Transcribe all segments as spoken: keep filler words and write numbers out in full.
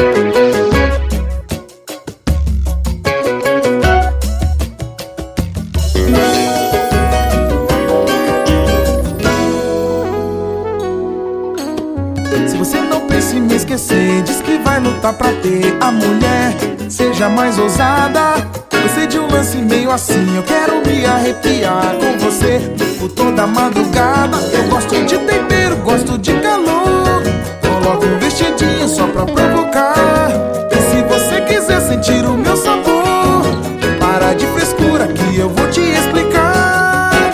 Se você não pensa em me esquecer, diz que vai lutar pra ter a mulher. Seja mais ousada, gostei de um lance meio assim. Eu quero me arrepiar com você por toda a madrugada. Eu gosto de tempero, gosto de calor. Coloco um vestidinho só pra provocar. E se você quiser sentir o meu sabor, para de frescura que eu vou te explicar.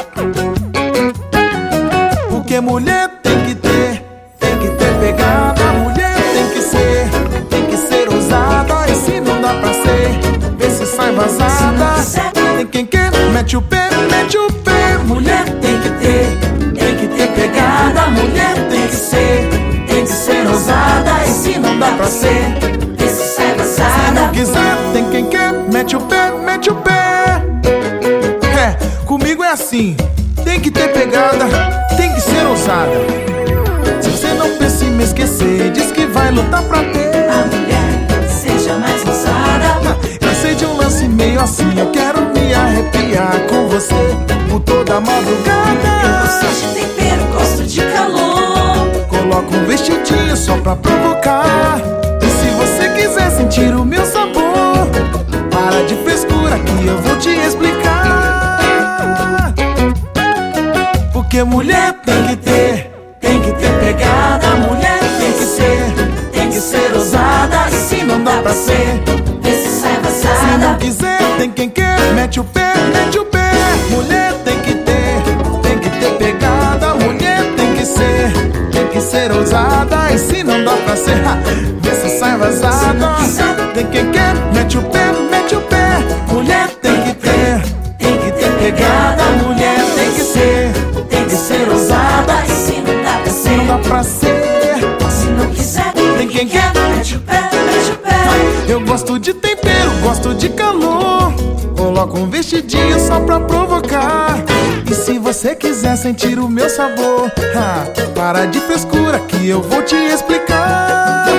Porque mulher tem que ter, tem que ter pegada. Mulher tem que ser, tem que ser ousada. E se não dá pra ser, vê se sai vazada. Tem quem quer, mete o pé, mete o pé. Mulher tem que ter, tem que ter pegada. Mulher tem que ser, tem que ser ousada. E se não dá pra ser, vê se sai vazada. Se não quiser, tem quem quer, mete o pé, mete o pé. É, comigo é assim, tem que ter pegada, tem que ser ousada. Se você não pensa em me esquecer, diz que vai lutar pra ter a mulher, seja mais ousada. Eu sei de um lance meio assim, eu quero me arrepiar com você por toda a madrugada. Eu gosto de tempero, gosto de calor. Coloco um vestidinho só pra provocar. E se você quiser sentir o meu sabor, para de frescura que eu vou te explicar. Porque mulher tem que ter, tem que ter pegada. Mulher tem que ser, tem que ser ousada. E se não dá pra ser, vê se sai vazada. se não quiser, tem quem quer, mete o pé, mete o pé. Mulher tem que ter, tem que ter pegada. Mulher tem que ser, tem que ser ousada. E se não dá pra ser, ha, vê se sai vazada. Tem quem quer, mete o pé, mete o pé. Mulher tem que ter, tem que ter pegada. Mulher tem que ser, tem que ser ousada. E se não dá pra ser, não dá pra ser. se não quiser, Tem quem quer, mete o pé, mete o pé. eu gosto de tempero, gosto de calor. Coloco um vestidinho só pra provocar. E se você quiser sentir o meu sabor, ha, para de frescura que eu vou te explicar.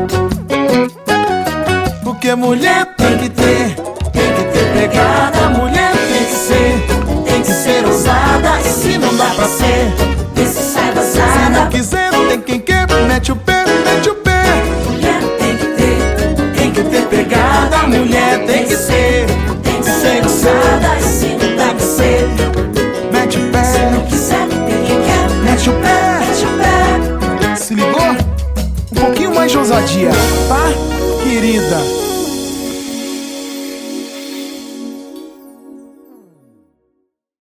Porque mulher tem que ter, tem que ter pegada. Mulher tem que ser, tem que ser ousada. E se não dá pra ser, Vê se sai se não vazada. quiser, tem quem quer, mete o pé, mete o pé. Mulher tem que ter, Tem que ter pegada. Mulher tem que ser, tem que ser ousada. E se não dá pra ser, mete o se pé, não quiser, tem quem quer, mete o pé. mete o pé. Se ligou? Um pouquinho mais de ousadia, tá, querida?